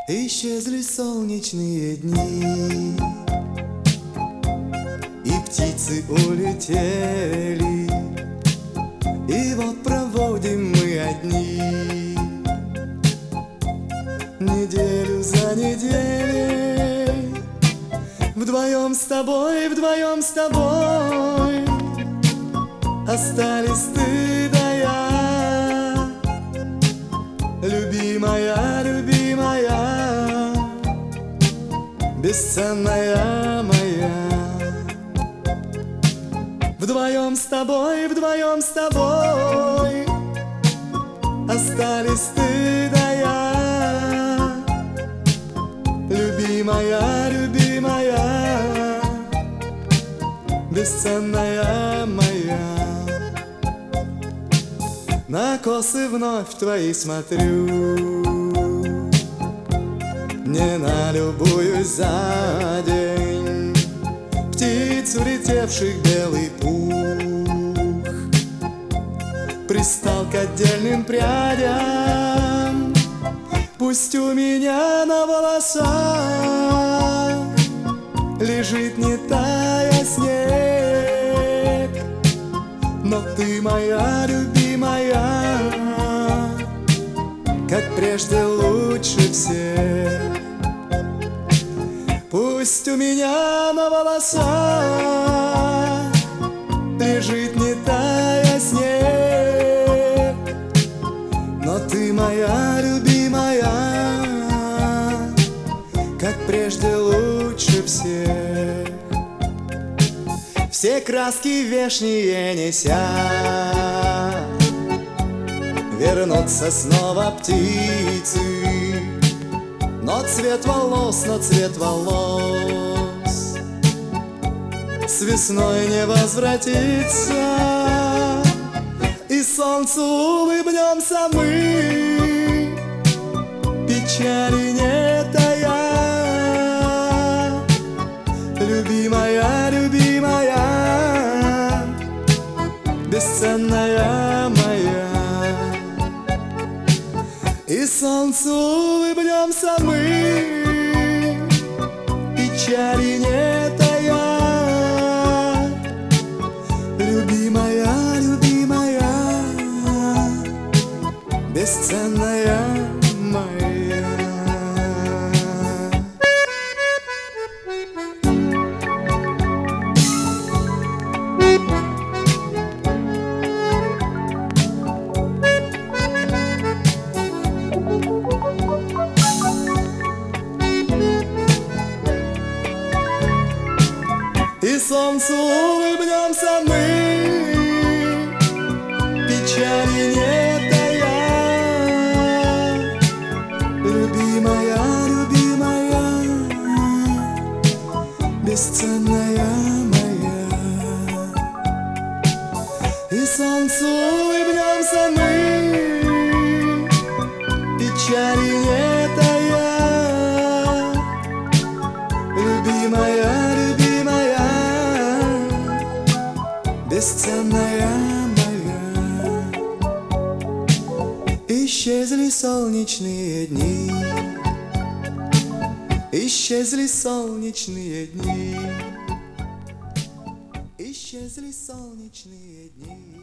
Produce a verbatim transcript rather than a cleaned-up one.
Исчезли солнечные дни, и птицы улетели, и вот проводим мы одни неделю за неделей. Вдвоем с тобой, вдвоем с тобой остались ты да я, любимая, любимая, бесценная моя. Вдвоем с тобой, вдвоем с тобой остались ты да я, любимая, любимая, бесценная моя. На косы вновь твои смотрю, не налюбуюсь за день птиц, улетевших белый пух, пристал к отдельным прядям. Пусть у меня на волосах лежит, не тая, снег, но ты моя любимая, как прежде лучше всех. Пусть у меня на волосах лежит, не тая, снег, но ты моя любимая, как прежде лучше всех. Все краски вешние неся, вернутся снова птицы, но цвет волос, но цвет волос с весной не возвратится, и солнцу улыбнемся мы, печали не тая, любимая, любимая, бесценная моя. И солнцу улыбнемся мы, печали не тая, любимая, любимая, бесценная моя. И солнцу улыбнемся мы, печали не тая, любимая, любимая, бесценная моя. И солнцу улыбнемся мы, печали не тая, любимая, бесценная моя. Исчезли солнечные дни, исчезли солнечные дни, исчезли солнечные дни.